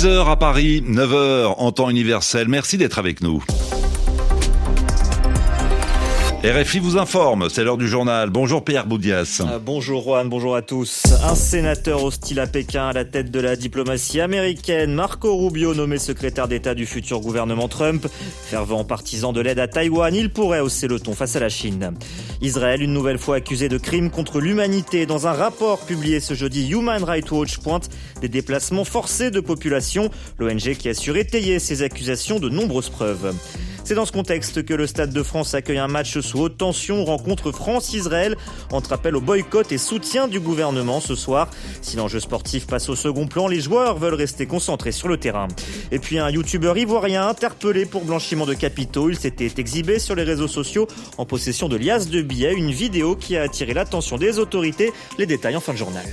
6h à Paris, 9h en temps universel. Merci d'être avec nous. RFI vous informe, c'est l'heure du journal. Bonjour Pierre Boudias. Bonjour Juan, bonjour à tous. Un sénateur hostile à Pékin à la tête de la diplomatie américaine, Marco Rubio, nommé secrétaire d'État du futur gouvernement Trump. Fervent partisan de l'aide à Taïwan, il pourrait hausser le ton face à la Chine. Israël, une nouvelle fois accusé de crimes contre l'humanité. Dans un rapport publié ce jeudi, Human Rights Watch pointe des déplacements forcés de population. L'ONG qui a su étayer ces accusations de nombreuses preuves. C'est dans ce contexte que le Stade de France accueille un match sous haute tension, rencontre France-Israël, entre appel au boycott et soutien du gouvernement ce soir. Si l'enjeu sportif passe au second plan, les joueurs veulent rester concentrés sur le terrain. Et puis un youtubeur ivoirien interpellé pour blanchiment de capitaux. Il s'était exhibé sur les réseaux sociaux en possession de liasses de billets, une vidéo qui a attiré l'attention des autorités. Les détails en fin de journal.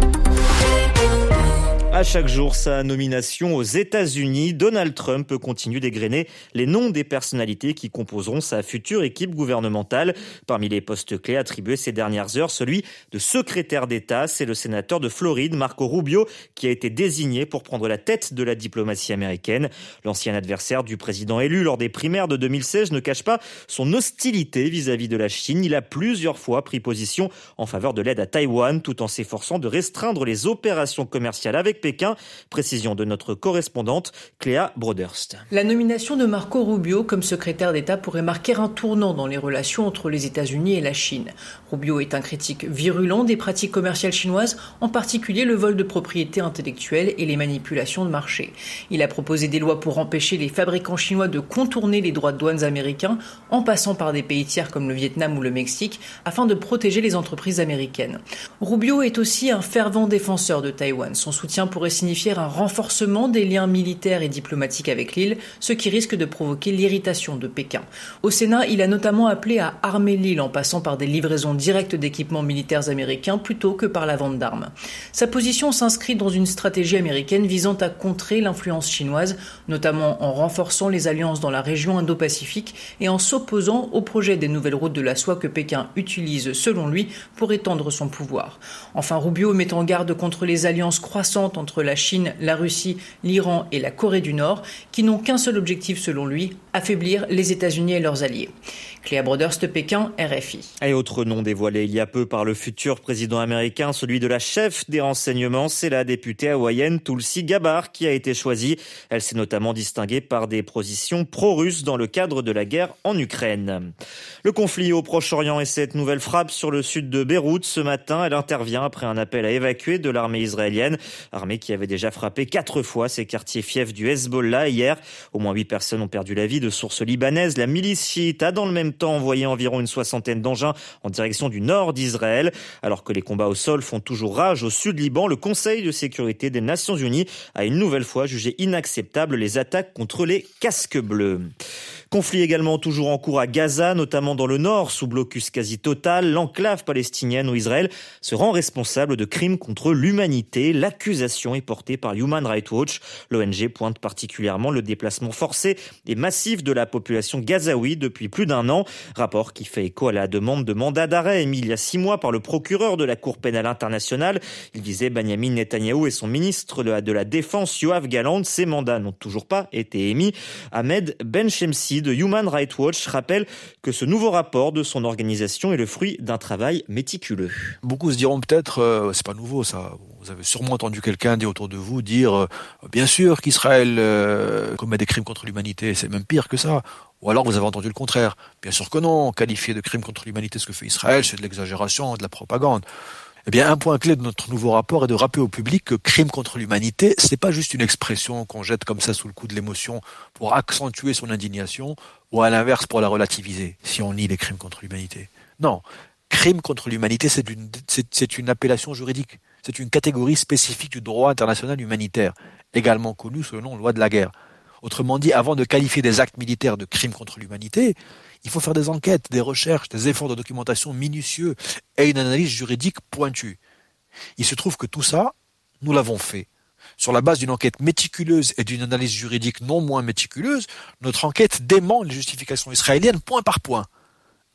À chaque jour, sa nomination aux États-Unis, Donald Trump continue d'égrener les noms des personnalités qui composeront sa future équipe gouvernementale. Parmi les postes clés attribués ces dernières heures, celui de secrétaire d'État, c'est le sénateur de Floride, Marco Rubio, qui a été désigné pour prendre la tête de la diplomatie américaine. L'ancien adversaire du président élu lors des primaires de 2016 ne cache pas son hostilité vis-à-vis de la Chine. Il a plusieurs fois pris position en faveur de l'aide à Taïwan, tout en s'efforçant de restreindre les opérations commerciales avec Pékin. Précision de notre correspondante Cléa Broderst. La nomination de Marco Rubio comme secrétaire d'État pourrait marquer un tournant dans les relations entre les États-Unis et la Chine. Rubio est un critique virulent des pratiques commerciales chinoises, en particulier le vol de propriété intellectuelle et les manipulations de marché. Il a proposé des lois pour empêcher les fabricants chinois de contourner les droits de douane américains en passant par des pays tiers comme le Vietnam ou le Mexique afin de protéger les entreprises américaines. Rubio est aussi un fervent défenseur de Taïwan. Son soutien pourrait signifier un renforcement des liens militaires et diplomatiques avec l'île, ce qui risque de provoquer l'irritation de Pékin. Au Sénat, il a notamment appelé à armer l'île en passant par des livraisons directes d'équipements militaires américains plutôt que par la vente d'armes. Sa position s'inscrit dans une stratégie américaine visant à contrer l'influence chinoise, notamment en renforçant les alliances dans la région Indo-Pacifique et en s'opposant au projet des nouvelles routes de la soie que Pékin utilise, selon lui, pour étendre son pouvoir. Enfin, Rubio met en garde contre les alliances croissantes entre la Chine, la Russie, l'Iran et la Corée du Nord, qui n'ont qu'un seul objectif selon lui, affaiblir les États-Unis et leurs alliés. Cléa Broderst, Pékin, RFI. Et autre nom dévoilé il y a peu par le futur président américain, celui de la chef des renseignements, c'est la députée hawaïenne Tulsi Gabbard qui a été choisie. Elle s'est notamment distinguée par des positions pro-russes dans le cadre de la guerre en Ukraine. Le conflit au Proche-Orient et cette nouvelle frappe sur le sud de Beyrouth ce matin, elle intervient après un appel à évacuer de l'armée israélienne, armée qui avait déjà frappé 4 fois ces quartiers fiefs du Hezbollah hier. Au moins 8 personnes ont perdu la vie de sources libanaises. La milice chiite a dans le même temps envoyé environ une 60aine d'engins en direction du nord d'Israël. Alors que les combats au sol font toujours rage au sud Liban, le Conseil de sécurité des Nations Unies a une nouvelle fois jugé inacceptable les attaques contre les casques bleus. Conflit également toujours en cours à Gaza, notamment dans le nord, sous blocus quasi total. L'enclave palestinienne où Israël se rend responsable de crimes contre l'humanité. L'accusation est portée par Human Rights Watch. L'ONG pointe particulièrement le déplacement forcé et massif de la population gazaoui depuis plus d'1 an. Rapport qui fait écho à la demande de mandat d'arrêt émis il y a 6 mois par le procureur de la Cour pénale internationale. Il visait Benyamin Netanyahou et son ministre de la Défense, Yoav Gallant. Ces mandats n'ont toujours pas été émis. Ahmed Benchemsi de Human Rights Watch rappelle que ce nouveau rapport de son organisation est le fruit d'un travail méticuleux. Beaucoup se diront peut-être, c'est pas nouveau ça, vous avez sûrement entendu quelqu'un dire autour de vous dire bien sûr qu'Israël commet des crimes contre l'humanité, c'est même pire que ça. Ou alors vous avez entendu le contraire. Bien sûr que non, qualifier de crime contre l'humanité ce que fait Israël, c'est de l'exagération, de la propagande. Eh bien, un point clé de notre nouveau rapport est de rappeler au public que crime contre l'humanité, c'est pas juste une expression qu'on jette comme ça sous le coup de l'émotion pour accentuer son indignation ou à l'inverse pour la relativiser, si on nie les crimes contre l'humanité. Non, crime contre l'humanité, c'est une appellation juridique. C'est une catégorie spécifique du droit international humanitaire, également connue sous le nom de loi de la guerre. Autrement dit, avant de qualifier des actes militaires de crimes contre l'humanité, il faut faire des enquêtes, des recherches, des efforts de documentation minutieux et une analyse juridique pointue. Il se trouve que tout ça, nous l'avons fait. Sur la base d'une enquête méticuleuse et d'une analyse juridique non moins méticuleuse, notre enquête dément les justifications israéliennes point par point.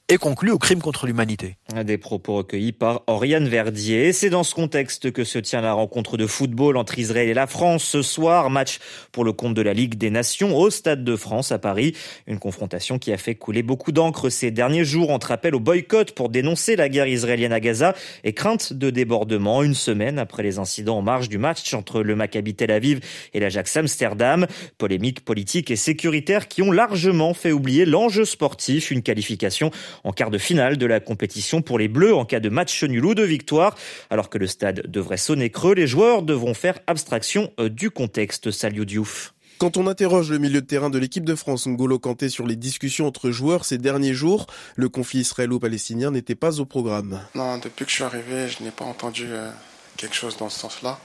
est conclu au crime contre l'humanité. Des propos recueillis par Oriane Verdier. Et c'est dans ce contexte que se tient la rencontre de football entre Israël et la France ce soir. Match pour le compte de la Ligue des Nations au Stade de France à Paris. Une confrontation qui a fait couler beaucoup d'encre ces derniers jours entre appel au boycott pour dénoncer la guerre israélienne à Gaza et crainte de débordement une semaine après les incidents en marge du match entre le Maccabi Tel Aviv et l'Ajax Amsterdam. Polémiques politiques et sécuritaires qui ont largement fait oublier l'enjeu sportif, une qualification en quart de finale de la compétition pour les Bleus en cas de match nul ou de victoire. Alors que le stade devrait sonner creux, les joueurs devront faire abstraction du contexte. Saliou Diouf. Quand on interroge le milieu de terrain de l'équipe de France, N'Golo Kanté, sur les discussions entre joueurs ces derniers jours, le conflit israélo-palestinien n'était pas au programme. Non, depuis que je suis arrivé, je n'ai pas entendu quelque chose dans ce sens-là.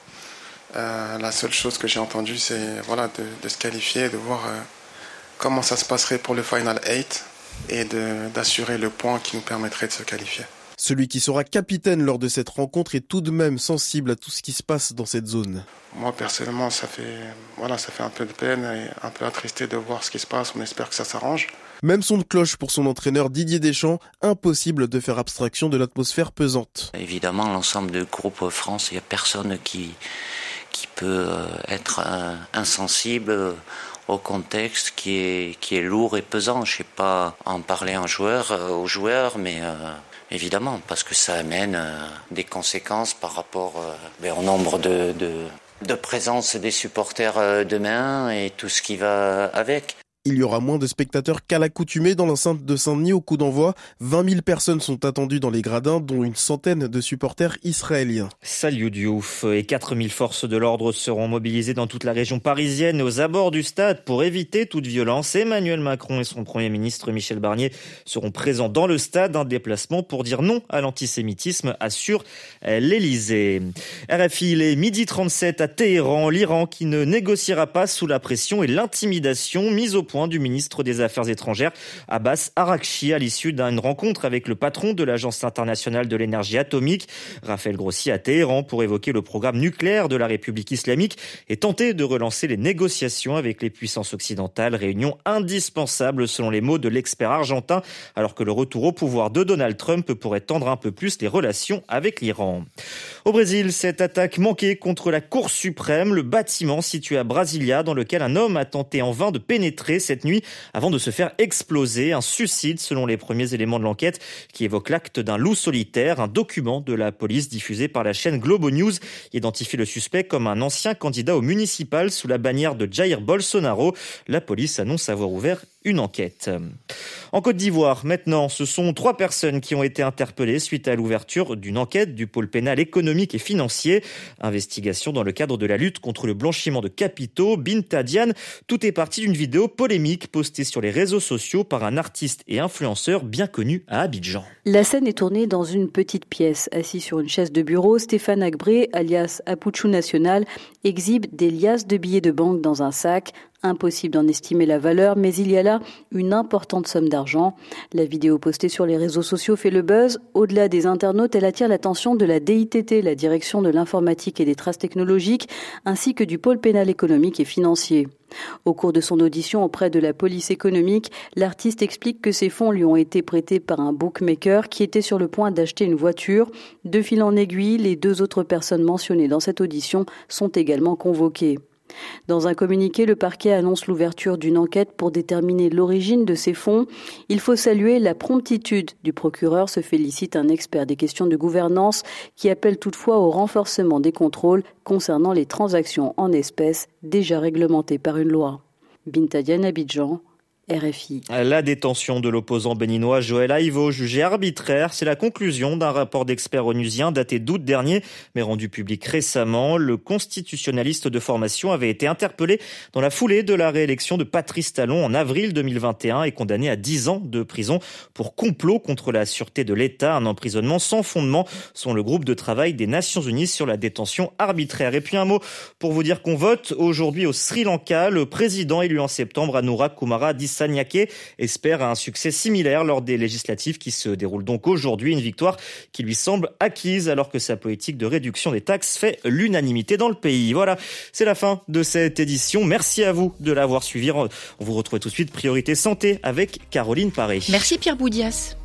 La seule chose que j'ai entendue, c'est de se qualifier, de voir comment ça se passerait pour le Final 8 et d'assurer le point qui nous permettrait de se qualifier. Celui qui sera capitaine lors de cette rencontre est tout de même sensible à tout ce qui se passe dans cette zone. Moi, personnellement, ça fait un peu de peine et un peu attristé de voir ce qui se passe. On espère que ça s'arrange. Même son de cloche pour son entraîneur Didier Deschamps, impossible de faire abstraction de l'atmosphère pesante. Évidemment, l'ensemble du groupe France, il n'y a personne qui peut être insensible au contexte qui est lourd et pesant. Je ne sais pas en parler aux joueurs, mais évidemment, parce que ça amène des conséquences par rapport au nombre de présence des supporters demain et tout ce qui va avec. Il y aura moins de spectateurs qu'à l'accoutumée dans l'enceinte de Saint-Denis au coup d'envoi. 20 000 personnes sont attendues dans les gradins, dont une centaine de supporters israéliens. Saliou Diouf et 4 000 forces de l'ordre seront mobilisées dans toute la région parisienne et aux abords du stade pour éviter toute violence. Emmanuel Macron et son Premier ministre Michel Barnier seront présents dans le stade, un déplacement pour dire non à l'antisémitisme, assure l'Élysée. RFI, il est 12h37 à Téhéran, l'Iran qui ne négociera pas sous la pression et l'intimidation mise au point du ministre des Affaires étrangères Abbas Araghchi à l'issue d'une rencontre avec le patron de l'Agence internationale de l'énergie atomique, Raphaël Grossi, à Téhéran pour évoquer le programme nucléaire de la République islamique et tenter de relancer les négociations avec les puissances occidentales, réunion indispensable selon les mots de l'expert argentin, alors que le retour au pouvoir de Donald Trump pourrait tendre un peu plus les relations avec l'Iran. Au Brésil, cette attaque manquée contre la Cour suprême, le bâtiment situé à Brasilia dans lequel un homme a tenté en vain de pénétrer cette nuit avant de se faire exploser. Un suicide selon les premiers éléments de l'enquête qui évoque l'acte d'un loup solitaire. Un document de la police diffusé par la chaîne Globo News identifie le suspect comme un ancien candidat au municipal sous la bannière de Jair Bolsonaro. La police annonce avoir ouvert une enquête. En Côte d'Ivoire, maintenant, ce sont 3 personnes qui ont été interpellées suite à l'ouverture d'une enquête du pôle pénal économique et financier. Investigation dans le cadre de la lutte contre le blanchiment de capitaux. Binta Diagne, tout est parti d'une vidéo polémique postée sur les réseaux sociaux par un artiste et influenceur bien connu à Abidjan. La scène est tournée dans une petite pièce. Assis sur une chaise de bureau, Stéphane Agbré, alias Apuchou National, exhibe des liasses de billets de banque dans un sac. Impossible d'en estimer la valeur, mais il y a là une importante somme d'argent. La vidéo postée sur les réseaux sociaux fait le buzz. Au-delà des internautes, elle attire l'attention de la DITT, la Direction de l'informatique et des traces technologiques, ainsi que du pôle pénal économique et financier. Au cours de son audition auprès de la police économique, l'artiste explique que ses fonds lui ont été prêtés par un bookmaker qui était sur le point d'acheter une voiture. De fil en aiguille, les 2 autres personnes mentionnées dans cette audition sont également convoquées. Dans un communiqué, le parquet annonce l'ouverture d'une enquête pour déterminer l'origine de ces fonds. Il faut saluer la promptitude du procureur, se félicite un expert des questions de gouvernance qui appelle toutefois au renforcement des contrôles concernant les transactions en espèces déjà réglementées par une loi. Binta Diagne, Abidjan, RFI. La détention de l'opposant béninois Joël Aivo, jugé arbitraire, c'est la conclusion d'un rapport d'experts onusiens daté d'août dernier, mais rendu public récemment. Le constitutionnaliste de formation avait été interpellé dans la foulée de la réélection de Patrice Talon en avril 2021 et condamné à 10 ans de prison pour complot contre la sûreté de l'État, un emprisonnement sans fondement, selon le groupe de travail des Nations Unies sur la détention arbitraire. Et puis un mot pour vous dire qu'on vote aujourd'hui au Sri Lanka. Le président élu en septembre, Anura Kumara Dissanayake, espère un succès similaire lors des législatives qui se déroulent donc aujourd'hui. Une victoire qui lui semble acquise alors que sa politique de réduction des taxes fait l'unanimité dans le pays. Voilà, c'est la fin de cette édition. Merci à vous de l'avoir suivi. On vous retrouve tout de suite Priorité Santé avec Caroline Paré. Merci Pierre Boudias.